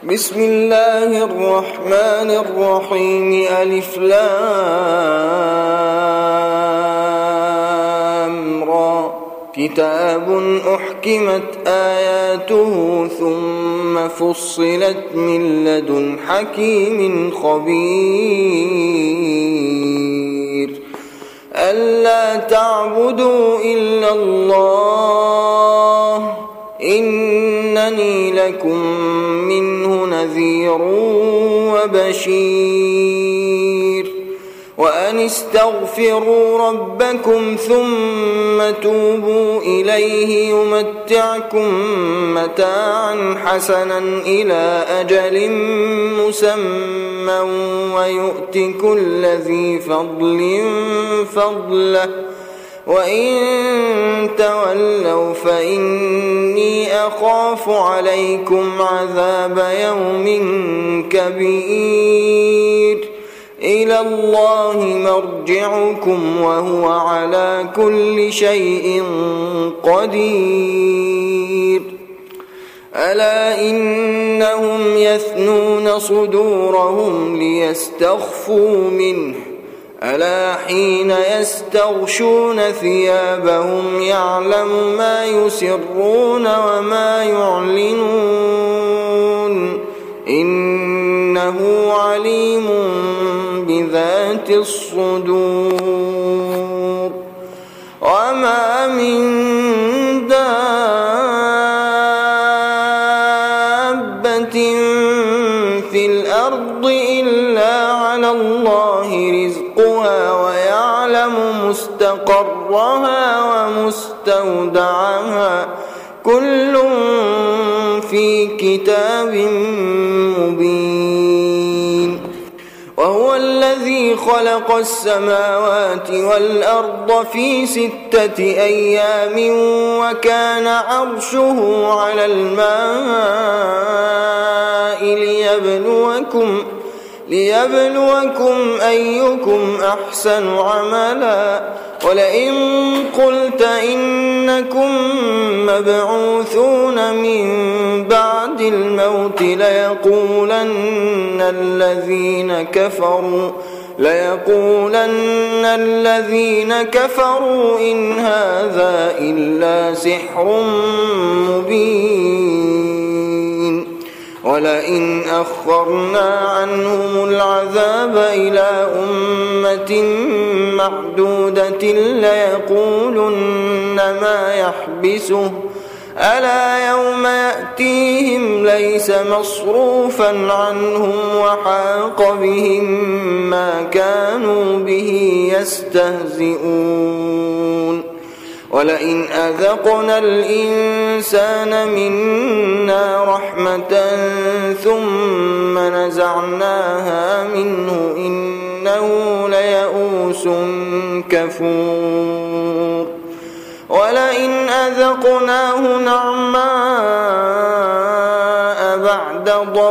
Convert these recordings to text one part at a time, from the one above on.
بسم الله الرحمن الرحيم. ألف لام را. كتاب أحكمت آياته ثم فصلت من لدن حكيم خبير. ألا تعبدوا إلا الله إنني لكم منه نذير وبشير. وأن استغفروا ربكم ثم توبوا إليه يمتعكم متاعا حسنا إلى أجل مسمى ويؤت كل ذي فضل فضله وإن تولوا فإني أخاف عليكم عذاب يوم كبير. إلى الله مرجعكم وهو على كل شيء قدير. ألا إنهم يثنون صدورهم ليستخفوا منه ألا حين يستغشون ثيابهم يعلم ما يسرون وما يعلنون إنه عليم بذات الصدور. وما من دابة في الأرض إلا على الله رزقها ويعلم مستقرها ومستودعها كل في كتاب مبين. وهو الذي خلق السماوات والأرض في 6 أيام وكان عرشه على الماء ليبلوكم أيكم أحسن عملا. ولئن قلت إنكم مبعوثون من بعد الموت ليقولن الذين كفروا إن هذا إلا سحر مبين. ولئن أخرنا عنهم العذاب إلى أمة معدودة ليقولن ما يحبسه ألا يوم يأتيهم ليس مصروفا عنهم وحاق بهم ما كانوا به يستهزئون. ولئن أذقنا الإنسان منا رحمة ثم نزعناها منه إنه ليئوس كفور. ولئن أذقناه نعماء بعد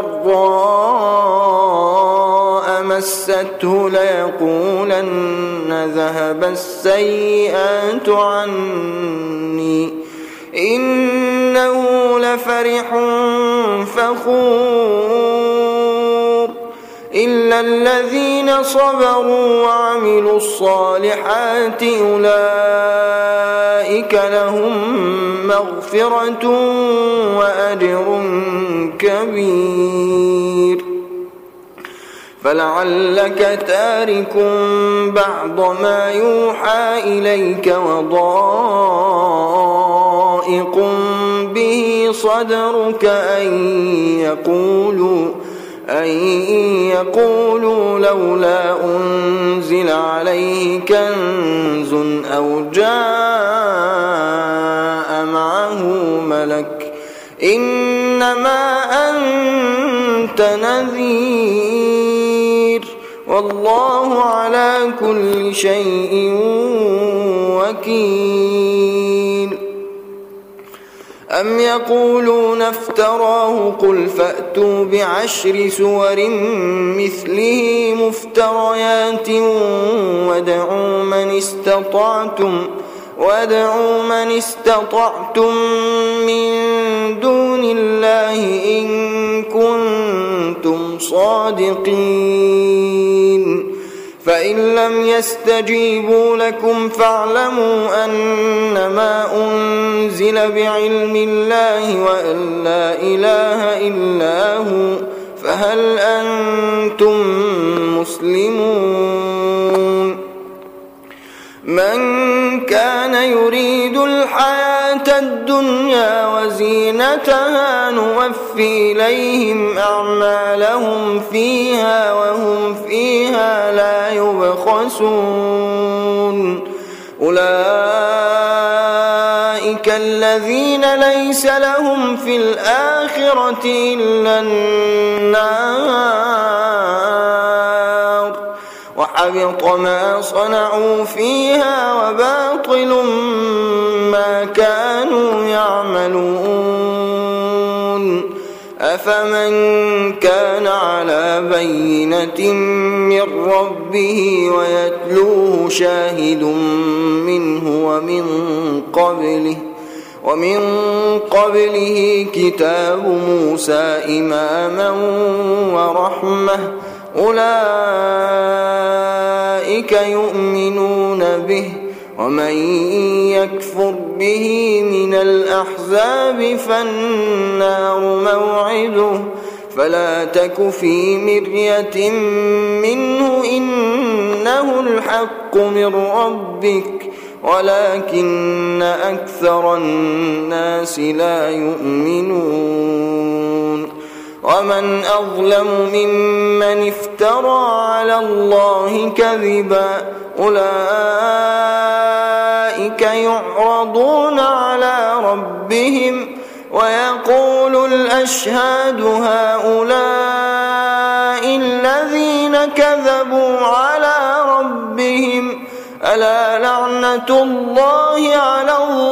ضراء مسته ليقولن ذهب السيئات عني إنه لفرح فخور. إلا الذين صبروا وعملوا الصالحات أولئك لهم مغفرة وأجر كبير. فلعلك تارك بعض ما يوحى إليك وضائق به صدرك أن يقولوا لولا أنزل عليه كنز أو جاء معه ملك إنما أنت نذير والله على كل شيء وكيل. أم يقولون افتراه قل فأتوا ب10 سور مثله مفتريات وادعوا من استطعتم وادعوا من استطعتم من دون الله إن كنتم صادقين فإن لم يستجيبوا لكم فاعلموا أنما أنزل بعلم الله وأن لا إله إلا هو فهل أنتم مسلمون من كان يريد الحياة الدنيا وزينتها نوفي إليهم أعمالهم فيها وهم فيها لا يبخسون أولئك الذين ليس لهم في الآخرة إلا النار وحبط ما صنعوا فيها وباطل ما كانوا يعملون أفمن كان على بينة من ربه ويتلوه شاهد منه ومن قبله كتاب موسى إماما ورحمة أولئك يؤمنون به ومن يكفر به من الأحزاب فالنار موعده فلا تك في مرية منه إنه الحق من ربك ولكن أكثر الناس لا يؤمنون ومن أظلم ممن افترى على الله كذبا أولئك يعرضون على ربهم ويقول الأشهاد هؤلاء الذين كذبوا على ربهم ألا لعنة الله على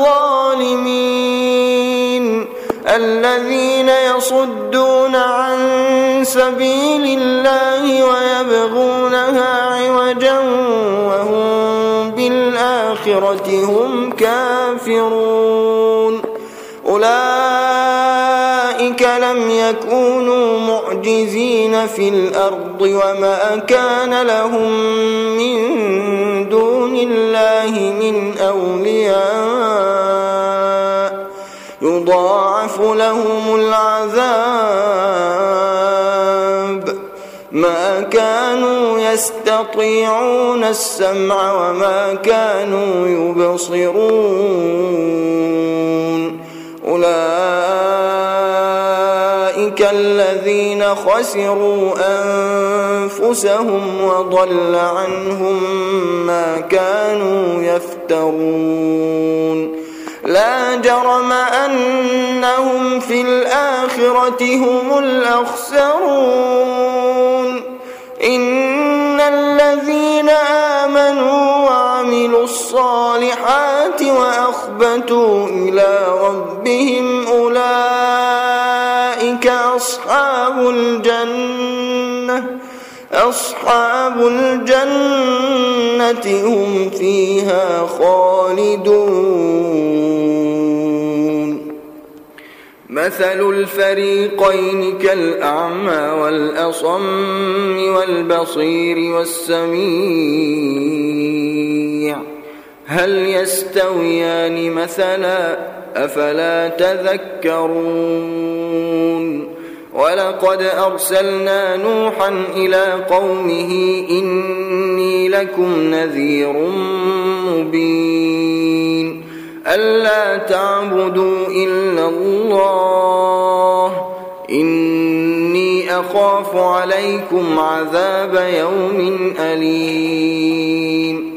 الظالمين الذين يصدون عن سبيل الله ويبغونها عوجا وهم بالآخرة هم كافرون أولئك لم يكونوا معجزين في الأرض وما كان لهم من دون الله من أولياء يضاعف لهم العذاب ما كانوا يستطيعون السمع وما كانوا يبصرون أولئك الذين خسروا أنفسهم وضل عنهم ما كانوا يفترون لا جرم أنهم في الآخرة هم الأخسرون إن الذين آمنوا وعملوا الصالحات وأخبتوا إلى ربهم أولئك أصحاب الجنة هم فيها خالدون مثل الفريقين كالأعمى والأصم والبصير والسميع هل يستويان مثلا أفلا تذكرون ولقد أرسلنا نوحا إلى قومه إني لكم نذير مبين ألا تعبدوا إلا الله إني أخاف عليكم عذاب يوم أليم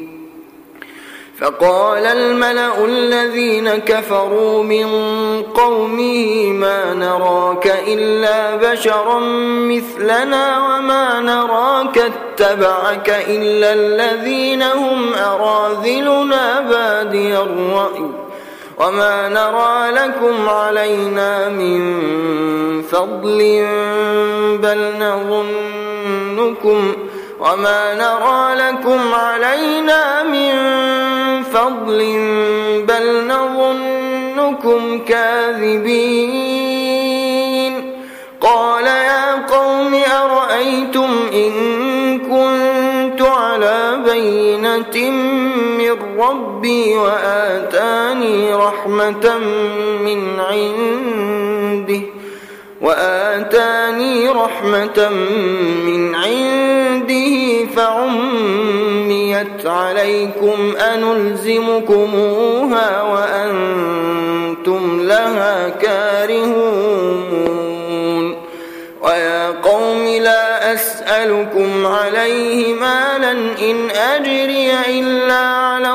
فقال الملأ الذين كفروا من قومه ما نراك إلا بشرا مثلنا وما نراك اتبعك إلا الذين هم أراذلنا بادي الرأي وما نرى لكم علينا من فضل بل وما نرى لكم علينا من فضل بل نظنكم كاذبين قال يا قوم أرأيتم إن كنت على بينة من ربي وآتاني رحمة من عنده فعميت عليكم أنلزمكموها وأنتم لها كارهون ويا قوم لا أسألكم عليه مالا إن أجري إلا على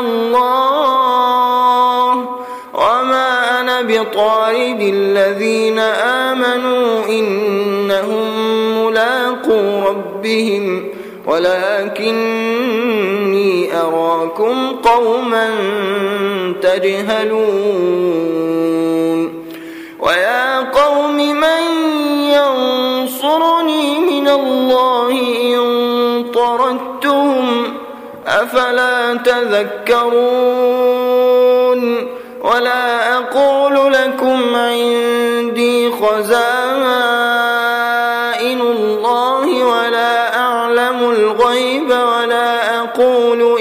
الله وما أنا بطارد الذين آمنوا إنهم ملاقو ربهم ولكني أراكم قوما تجهلون ويا قوم من ينصرني من الله إن طردتهم أفلا تذكرون ولا أقول لكم عندي خزائن الله ولا أعلم الغيب ولا أقول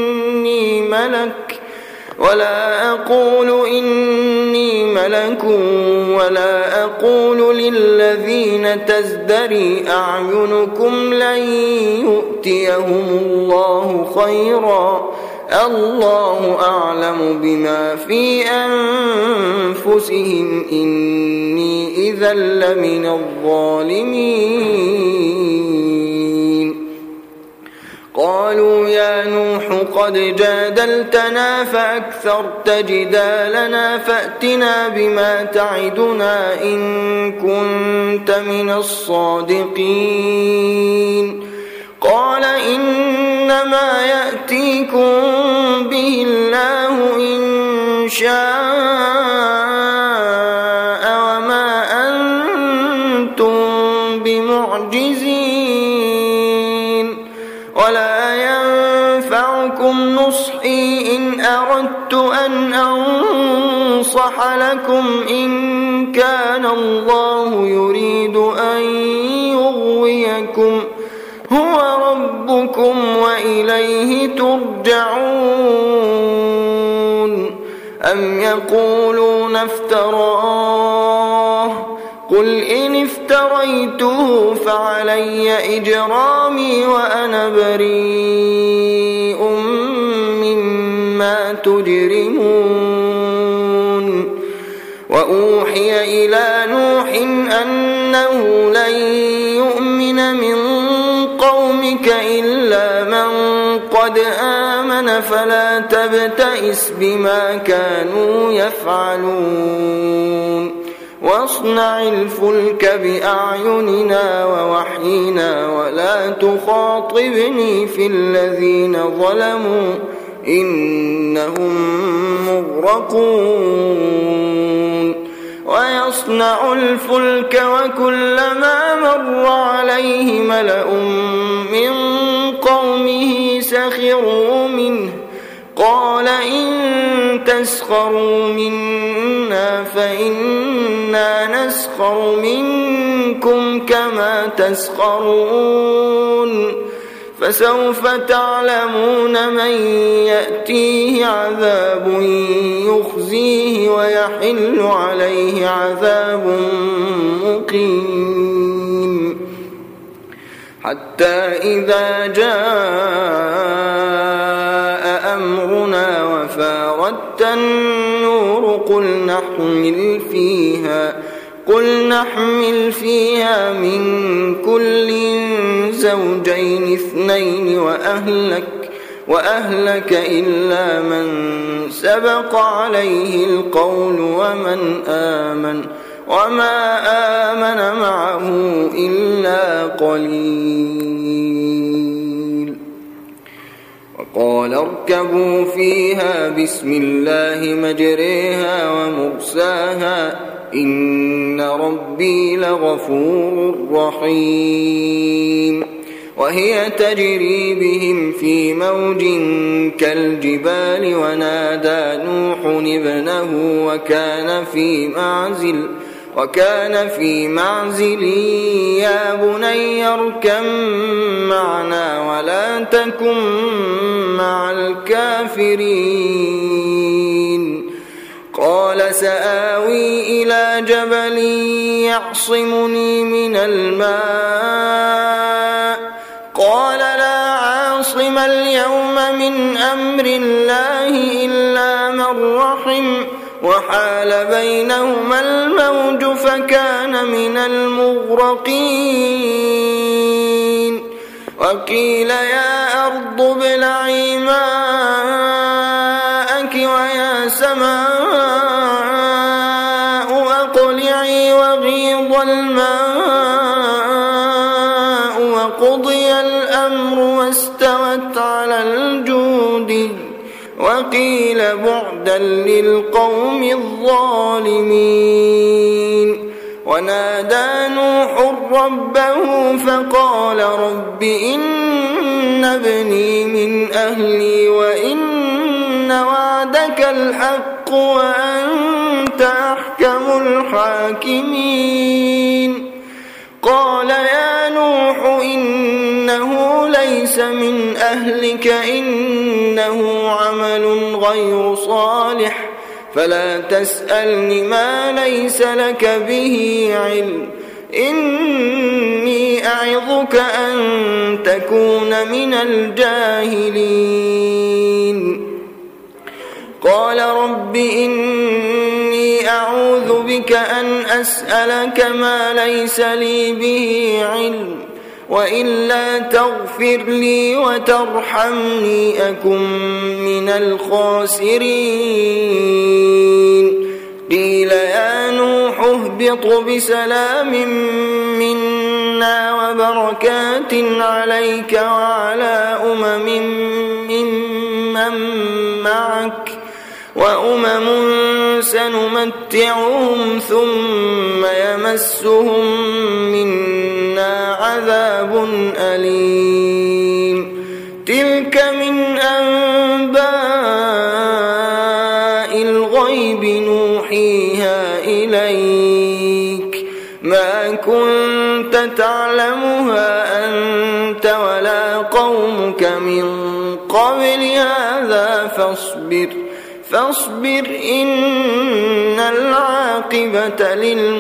إني ملك ولا أقول للذين تزدري أعينكم لن يؤتيهم الله خيرا الله أعلم بما في أنفسهم إني إذا لمن الظالمين قالوا يا نوح قد جادلتنا فأكثرت جدالنا فأتنا بما تعدنا إن كنت من الصادقين قال إنما يأتيكم به الله إن شاء وما أنتم بمعجزين ولا ينفعكم نصحي إن أردت أن أنصح لكم إن كان الله يريد أن يغويكم هو ربكم وإليه ترجعون أم يقولون افتراه قل إن افتريته فعلي إجرامي وأنا بريء مما تجرمون وأوحي إلى نوح أنه لن يؤمن من قومك إلا من قد آمن فلا تبتئس بما كانوا يفعلون واصنع الفلك بأعيننا ووحينا ولا تخاطبني في الذين ظلموا إنهم مغرقون ويصنع الفلك وكلما مر عليه ملأ من قومه سخروا منه قال إن تسخروا منا فإنا نسخر منكم كما تسخرون فسوف تعلمون من يأتيه عذاب يخزيه ويحل عليه عذاب مقيم حتى إذا جاء أمرنا وفاردت النور قل نحمل فيها من كل زوجين اثنين وأهلك إلا من سبق عليه القول وما آمن معه إلا قليل وقال اركبوا فيها بسم الله مجريها ومرساها إن ربي لغفور رحيم وهي تجري بهم في موج كالجبال ونادى نوح ابنه وكان في معزل يا بني اركب معنا ولا تكن مع الكافرين قال سآوي إلى جبل يعصمني من الماء قال لا عاصم اليوم من أمر الله إلا من رحم وحال بينهما الموج فكان من المغرقين وقيل يا أرض ابلعي ماءك ويا سماء أقلعي وغيض الماء وقضي الأمر واستوت على الجود وقيل بعدا للقوم الظالمين ونادى نوح ربه فقال رب إن ابني من أهلي وإن وعدك الحق وأنت أحكم الحاكمين قال يا نوح إنه ليس من أهلك إنه عمل غير صالح فلا تسألني ما ليس لك به علم إني أعظك أن تكون من الجاهلين قال رب إني أعوذ بك أن أسألك ما ليس لي به علم وإلا تغفر لي وترحمني أكن من الخاسرين قيل يا نوح اهبط بسلام منا وبركات عليك وعلى ممن معك وأمم سنمتعهم ثم يمسهم منا عذاب أليم تلك من أنباء الغيب نوحيها إليك ما كنت تعلمها أنت ولا قومك من قبل هذا فاصبر إن العاقبة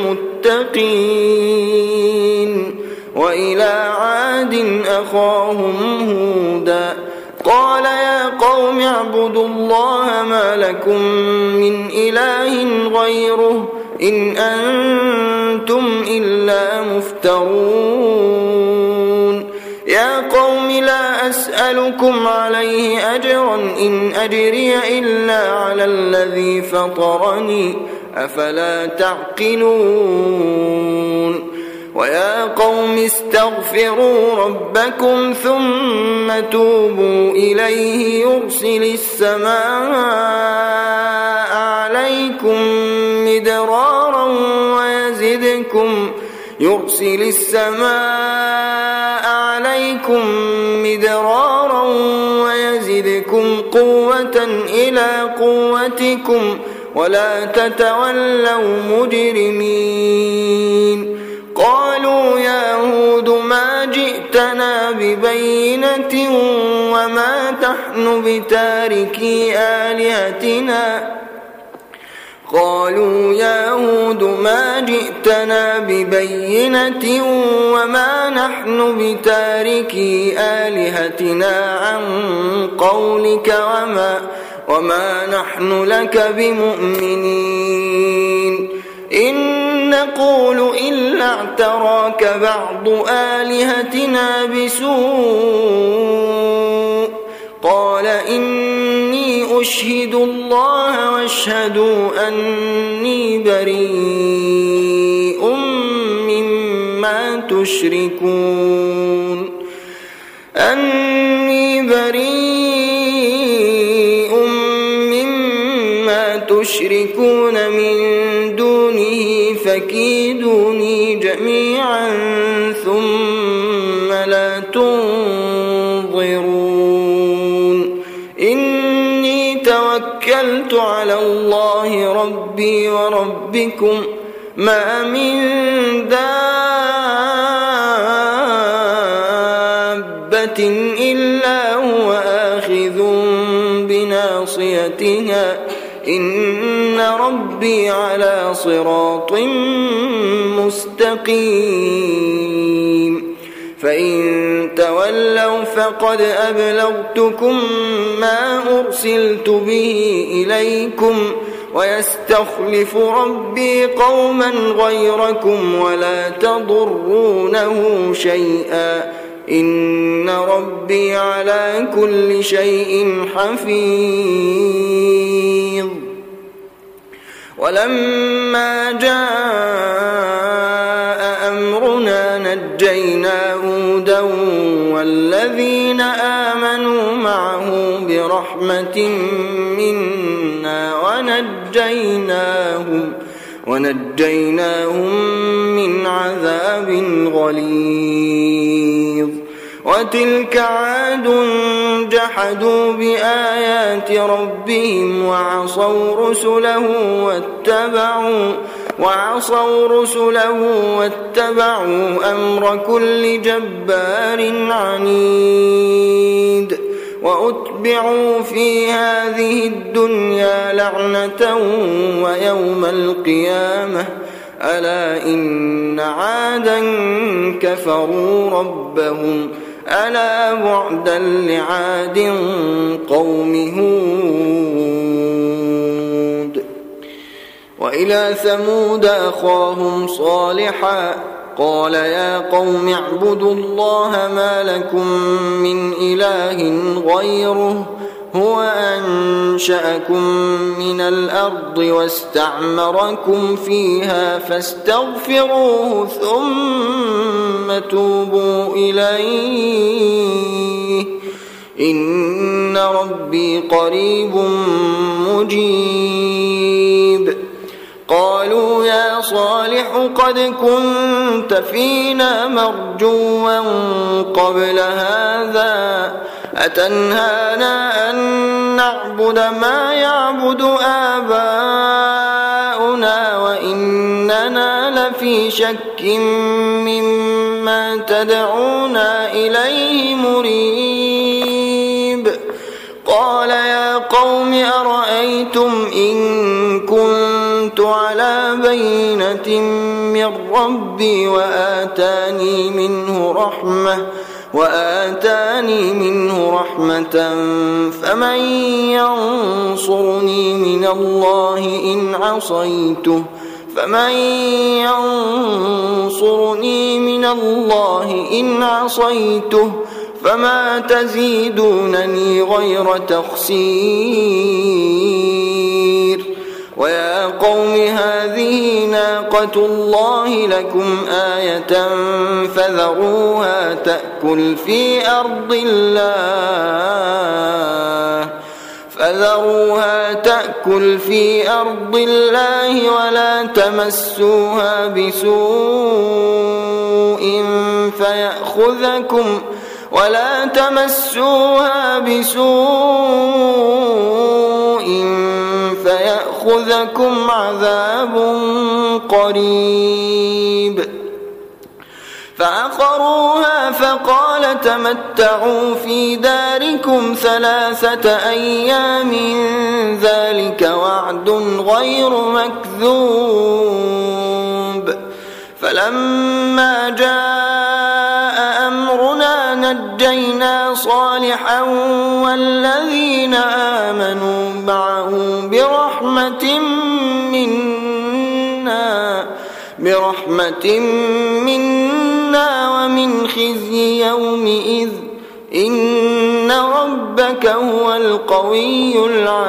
للمتقين وإلى عاد أخاهم هودا قال يا قوم اعبدوا الله ما لكم من إله غيره إن أنتم إلا مفترون يا قوم لا أسألكم عليه أجرا إن أجري إلا على الذي فطرني أفلا تعقلون ويا قوم استغفروا ربكم ثم توبوا إليه يرسل السماء عليكم مدرارا ويزدكم قوة إلى قوتكم ولا تتولوا مجرمين قالوا يا هود ما جئتنا ببينة وما نحن بتاركي آلهتنا قالوا يا هود ما جئتنا ببينة وما نحن بتاركي آلهتنا عن قولك وما نحن لك بمؤمنين إن نقول إلا اعتراك بعض آلهتنا بسوء قال إني أشهد الله واشهدوا أني بريء مما تشركون من دونه فكيدوني جميعا ثم لا تنظرون توكلت على الله ربي وربكم ما من دابة إلا هو آخذ بناصيتها إن ربي على صراط مستقيم فإن تولوا فقد أبلغتكم ما أرسلت به إليكم ويستخلف ربي قوما غيركم ولا تضرونه شيئا إن ربي على كل شيء حفيظ ولما جاء أمرنا نجينا هودا والذين آمنوا معه برحمة منا ونجيناهم من عذاب غليظ وتلك عاد جحدوا بآيات ربهم وعصوا رسله واتبعوا أمر كل جبار عنيد وأتبعوا في هذه الدنيا لعنة ويوم القيامة ألا إن عادا كفروا ربهم ألا بعدا لعاد قوم هود وإلى ثمود أخاهم صالحا قال يا قوم اعبدوا الله ما لكم من إله غيره هو أنشأكم من الأرض واستعمركم فيها فاستغفروه ثم توبوا إليه إن ربي قريب مجيب قالوا يا صالح قد كنت فينا مرجوا قبل هذا أتنهانا أن نعبد ما يعبد آباؤنا وإننا لفي شك مما تدعونا إليه مريب قال يا قوم أرأيتم إن كنت على بينة من ربي وآتاني منه رحمة فمن ينصرني من الله إن عصيته فما تزيدونني غير تخسير ويا قوم هذه ناقة الله لكم آية فذروها تأكل في أرض الله ولا تمسوها بسوء فيأخذكم عذاب قريب فعقروها فقال تمتعوا في داركم 3 أيام ذلك وعد غير مكذوب فلما جاء أمرنا نجينا صالحا والذين آمنوا معه برحمة منا ومن خزي يومئذ إن ربك هو القوي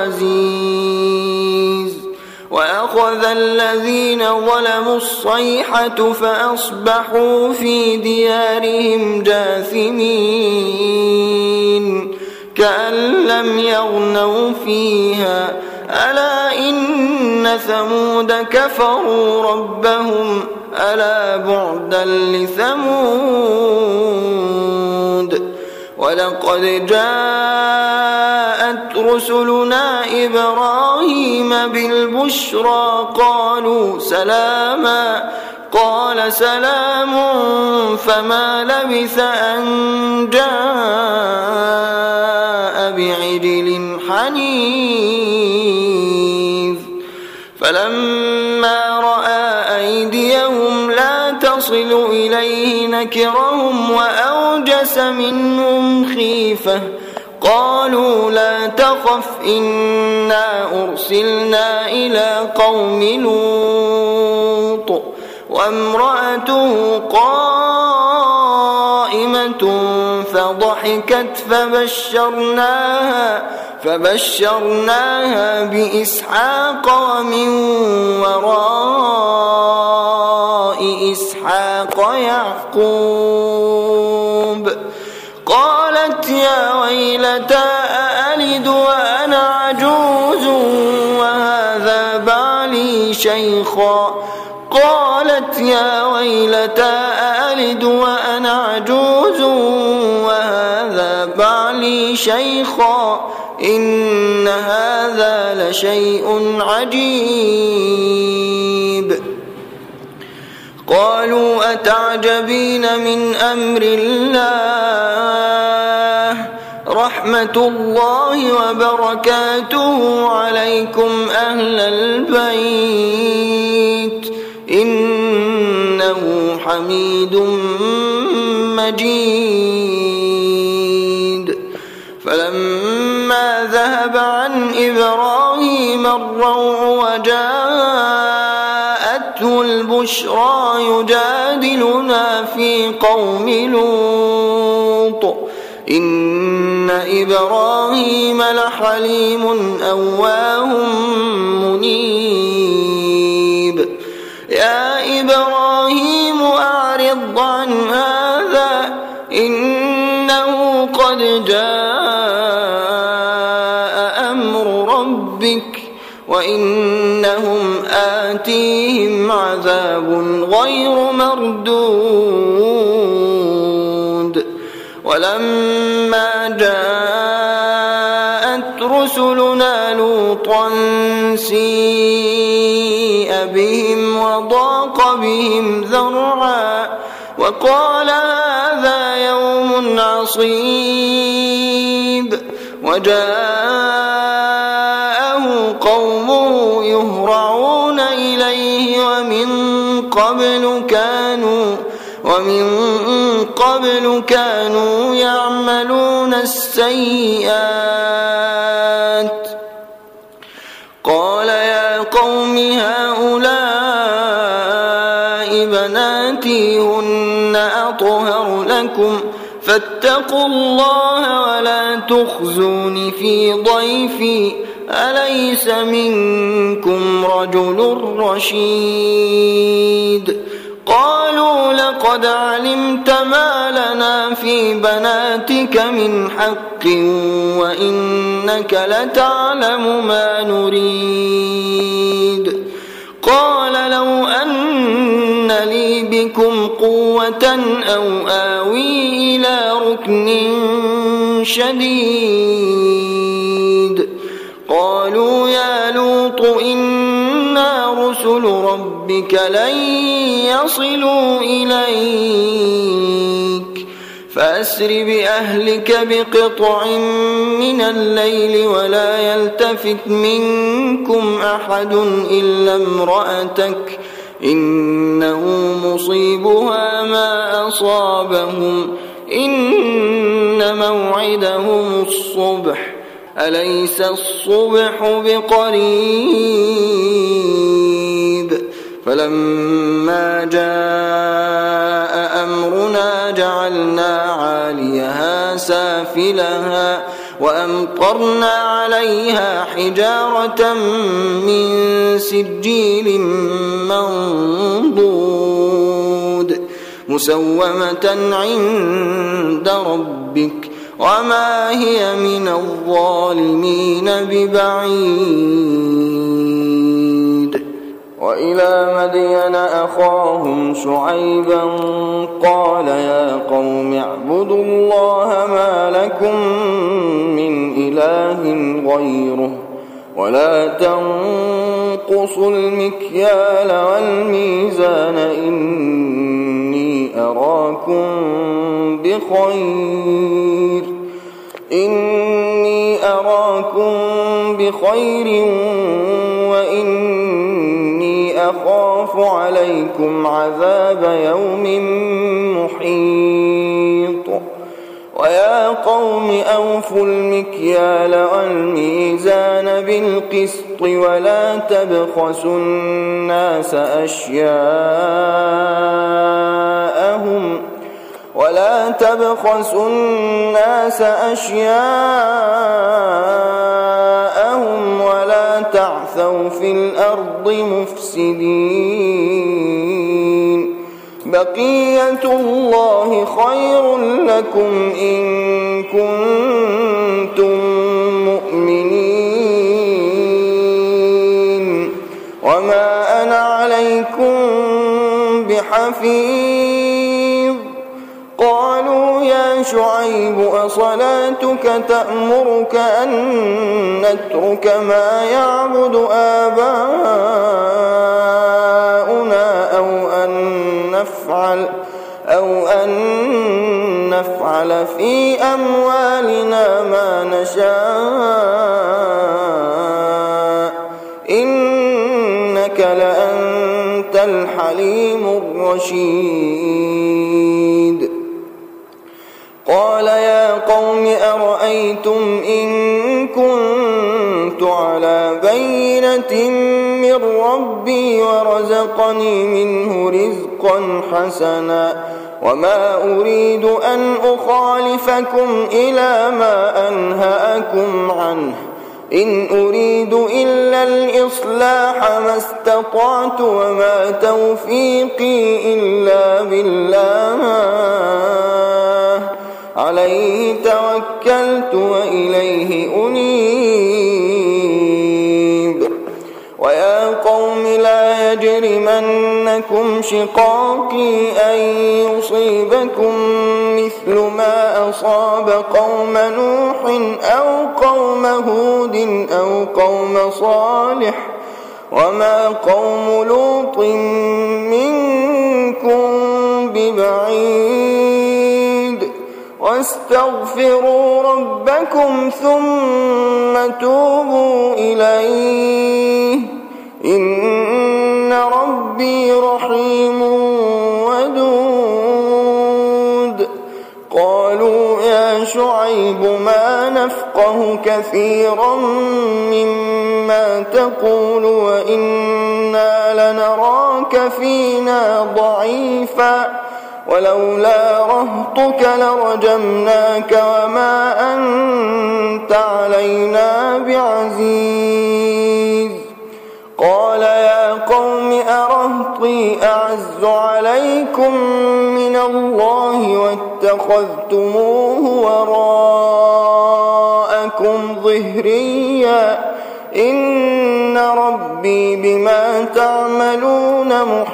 العزيز وأخذ الذين ظلموا الصيحة فأصبحوا في ديارهم جاثمين كأن لم يغنوا فيها ألا إن ثمود كفروا ربهم ألا بعدا لثمود ولقد جاءت رسلنا إبراهيم بالبشرى قالوا سلاما قال سلام فما لبث أن جاء بعجل حنيذ فلما رأى أيديهم لا تصل إليه نكرهم وأوجس منهم خيفة قالوا لا تخف إنا أرسلنا إلى قوم لوط وامرأته قائمة فضحكت فبشرناها بإسحاق ومن وراء إسحاق يعقوب قالت يا ويلتى أألد وأنا عجوز وهذا بعلي شيخا قالت يا ويلتى أألد وأنا عجوز وهذا بعلي شيخا إن هذا لشيء عجيب قالوا أتعجبين من أمر الله رحمة الله وبركاته عليكم أهل البيت إنه حميد مجيد فلما ذهب عن إبراهيم الروع وجاءته البشرى يجادلنا في قوم لوط إن إبراهيم لحليم أواه منيب يا إبراهيم أعرض عن هذا إنه قد جاء أمر ربك وإنهم آتيهم عذاب غير مردود ولما جاءت رسلنا لوطا سيء بهم وضاق بهم ذرعا وقال هذا يوم عصيب وجاءه قومه يهرعون إليه ومن قبل كانوا يعملون السيئات قال يا قوم هؤلاء بناتي هن أطهر لكم فاتقوا الله ولا تخزون في ضيفي أليس منكم رجل رشيد قالوا لقد علمت ما لنا في بناتك من حق وإنك لتعلم ما نريد قال لو أن لي بكم قوة أو آوي إلى ركن شديد قالوا يا لوط إنا رسل ربك لن يصلوا إليك فأسر بأهلك بقطع من الليل ولا يلتفت منكم أحد إلا امرأتك إنه مصيبها ما أصابهم إن موعدهم الصبح أليس الصبح بقريب فلما جاء أمرنا جعلنا عاليها سافلها وأمطرنا عليها حجارة من سجيل منضود مسومة عند ربك وما هي من الظالمين ببعيد وإلى مدين أخاهم شعيبا قال يا قوم اعبدوا الله ما لكم من إله غيره ولا تنقصوا المكيال والميزان إني أراكم بخير وإني أخاف عليكم عذاب يوم محيط ويا قوم أوفوا المكيال والميزان بالقسط ولا تبخسوا الناس أشياءهم ولا تعثوا في الأرض مفسدين بقية الله خير لكم إن كنتم مؤمنين وما أنا عليكم بحفيظ قالوا يا شعيب أصلاتك تأمرك أن نترك ما يعبد آباؤنا أو أن نفعل في أموالنا ما نشاء إنك لأنت الحليم الرشيد قال يا قوم أرأيتم إن كنت على بينة من ربي ورزقني منه رزقا حسنا وما أريد أن أخالفكم إلى ما أنهأكم عنه إن أريد إلا الإصلاح ما استطعت وما توفيقي إلا بالله عليه توكلت وإليه أنيب ويا قوم لا يجرمنكم شقاقي أن يصيبكم مثل ما أصاب قوم نوح أو قوم هود أو قوم صالح وما قوم لوط منكم ببعيد واستغفروا ربكم ثم توبوا إليه إن ربي رحيم ودود قالوا يا شعيب ما نفقه كثيرا مما تقول وإنا لنراك فينا ضعيفا ولولا رهطك لرجمناك وما أنت علينا بعزيز قال يا قوم أرهطي أعز عليكم من الله واتخذتموه وراءكم ظهريا إن ربي بما تعملون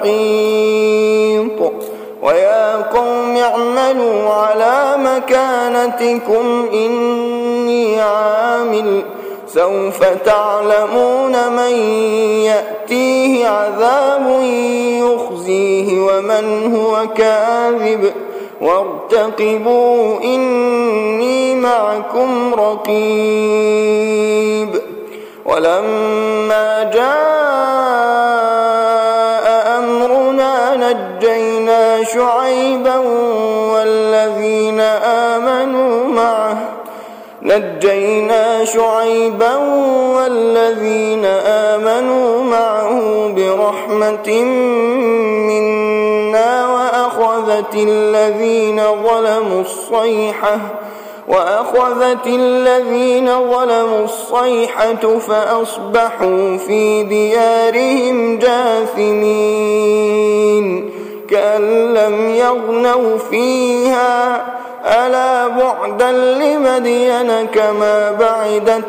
محيط ويا قوم اعملوا على مكانتكم إني عامل سوف تعلمون من يأتيه عذاب يخزيه ومن هو كاذب وارتقبوا إني معكم رقيب ولما جاء أمرنا نجينا شعيبا والذين آمنوا معه برحمة منا وأخذت الذين ظلموا الصيحة فأصبحوا في ديارهم جاثمين كأن لم يغنوا فيها ألا بعدا لمدين كما بعدت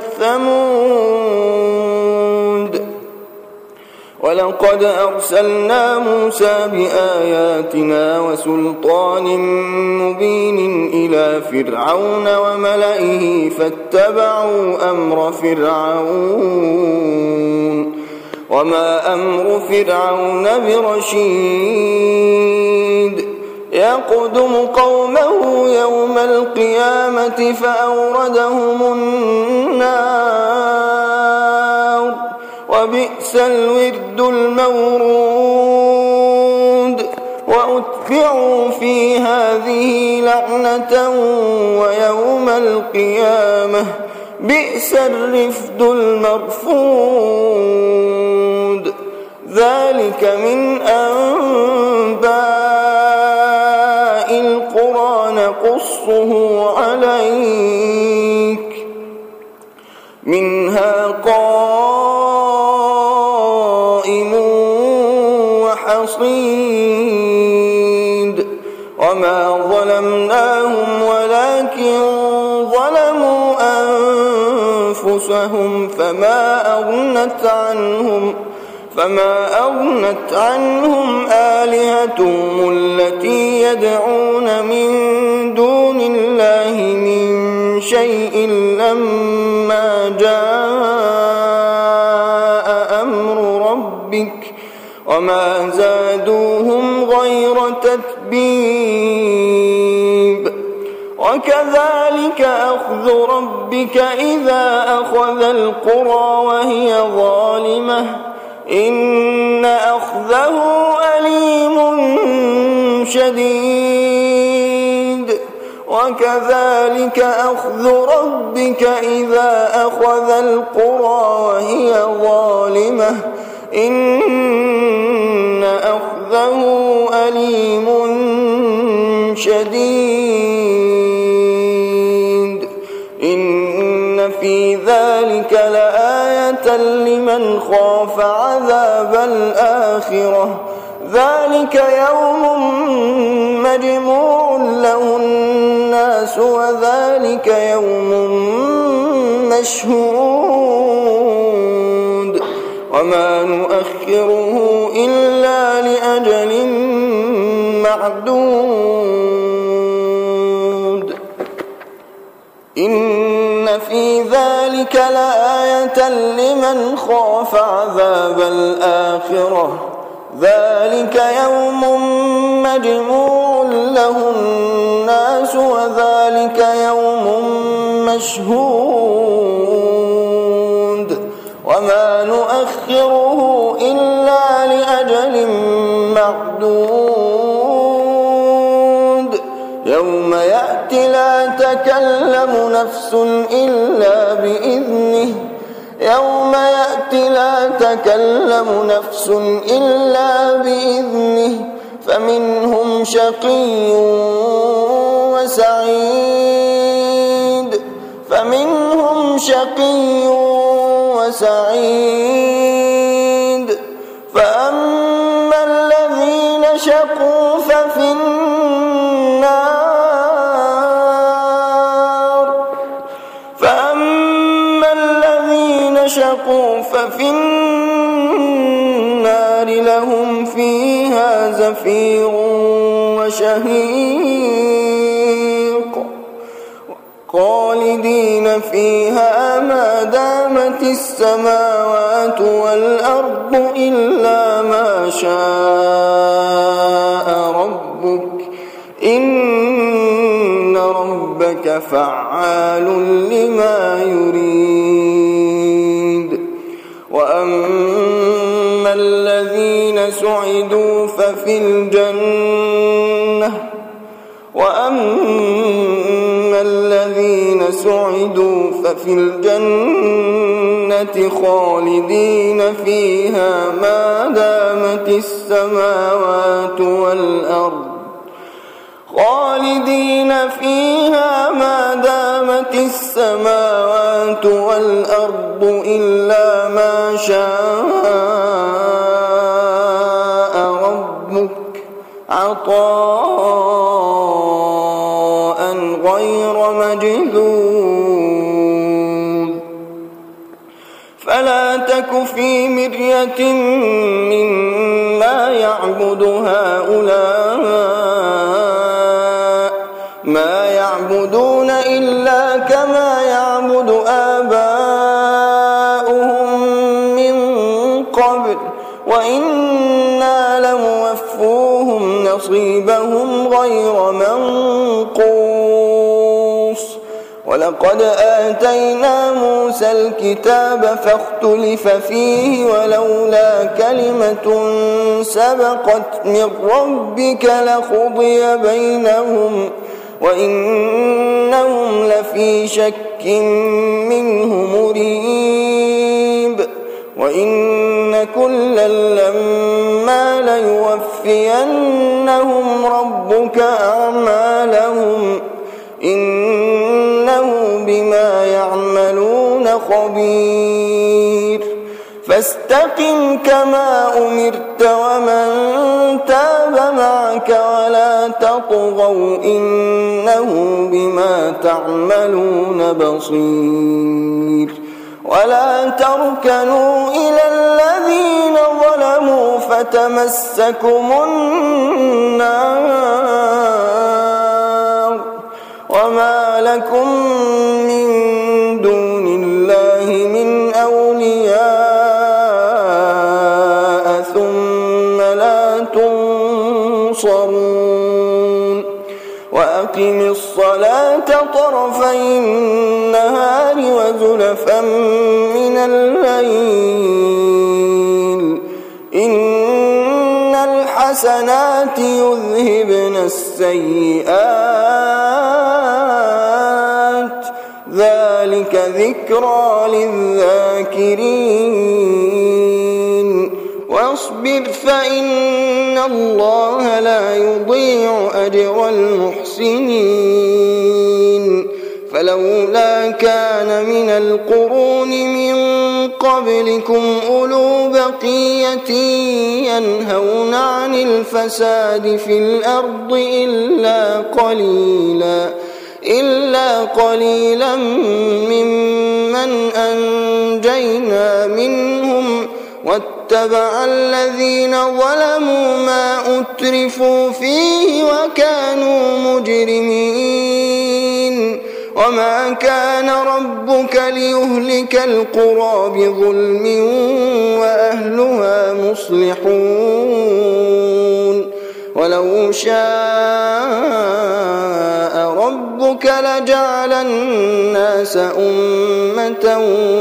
ثمود ولقد أرسلنا موسى بآياتنا وسلطان مبين إلى فرعون وملئه فاتبعوا أمر فرعون وما أمر فرعون برشيد يقدم قومه يوم القيامة فأوردهم النار وبئس الورد المورود وأتبعوا في هذه لعنة ويوم القيامة بئس الرفد المرفود ذلك من أنباء القرى نقصه عليك منها قائم وحصيد وما ظلمناهم ولكن ظلموا أنفسهم فما أغنت عنهم آلهتهم التي يدعون من دون الله من شيء لما جاء أمر ربك وما زادوهم غير تتبيب وكذلك أخذ ربك إذا أخذ القرى وهي ظالمة إن أخذه أليم شديد وكذلك أخذ ربك إذا أخذ القرى وهي ظالمة إن أخذه أليم شديد إن في ذلك لآية لمن خاف عذاب الآخرة ذلك يوم مجموع له الناس وذلك يوم مشهود وما نؤخره إلا لأجل معدود إن في ذلك لآية لمن خاف عذاب الآخرة ذلك يوم مجموع له الناس وذلك يوم مشهود وما نؤخره إلا لأجل معدود يوم يأتي لا تكلم نفس إلا بإذنه فمنهم شقي وسعيد فأما الذين شقوا ففي النار لهم فيها زفير وشهيق خالدين فيها ما دامت السماوات والأرض إلا ما شاء ربك إن ربك فعال لما يريد وأما الذين سعدوا ففي الجنة خالدين فيها ما دامت السماوات والأرض إلا ما شاء ربك عطاء غير مجذوذ فلا تك في مرية مما يعبد هؤلاء ما يعبدون إلا كما يعبد آباؤهم من قبل وإنا لموفوهم نصيبهم غير منقوص ولقد آتينا موسى الكتاب فاختلف فيه ولولا كلمة سبقت من ربك لقضي بينهم وإنهم لفي شك منه مريب وإن كلا لما ليوفينهم ربك أعمالهم إنه بما يعملون خبير فاستقم كما أمرت ومن تاب معك ولا تطغوا إنه بما تعملون بصير ولا تركنوا إلى الذين ظلموا فتمسكم النار وما لكم من دون الله من أولياء ثم لا تنصرون وأقم الصلاة طرفي النهار وزلفا من الليل إن الحسنات يذهبن السيئات ذلك ذكرى للذاكرين واصبر فإن الله لا يضيع أجر المحسنين فلولا كان من القرون من قبلكم أولو بقية ينهون عن الفساد في الأرض إلا قليلا ممن أنجينا منهم واتبع الذين ظلموا ما أترفوا فيه وكانوا مجرمين وما كان ربك ليهلك القرى بظلم وأهلها مصلحون ولو شاء ربك لجعل الناس أمة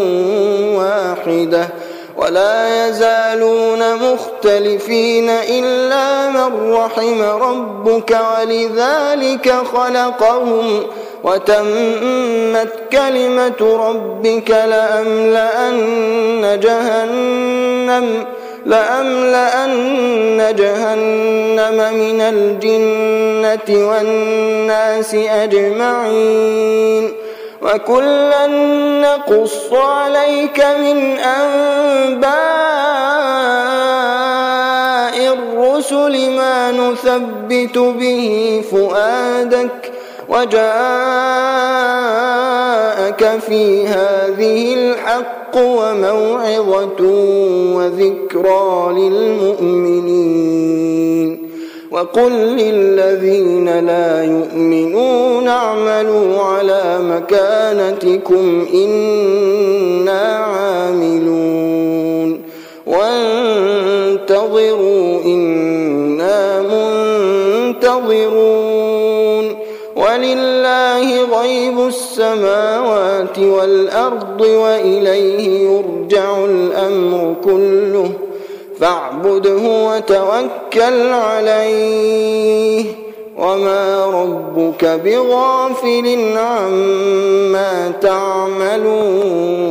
واحدة ولا يزالون مختلفين إلا من رحم ربك ولذلك خلقهم وتمت كلمة ربك لأملأن جهنم من الجنة والناس أجمعين وكلا نقص عليك من أنباء الرسل ما نثبت به فؤادك وجاءك في هذه الحق وموعظة وذكرى للمؤمنين وقل للذين لا يؤمنون اعملوا على مكانتكم إنا عاملون وانتظروا إنا منتظرون ولله غيب السماوات والأرض وإليه يرجع الأمر كله فاعبده وتوكل عليه وما ربك بغافل عما تعملون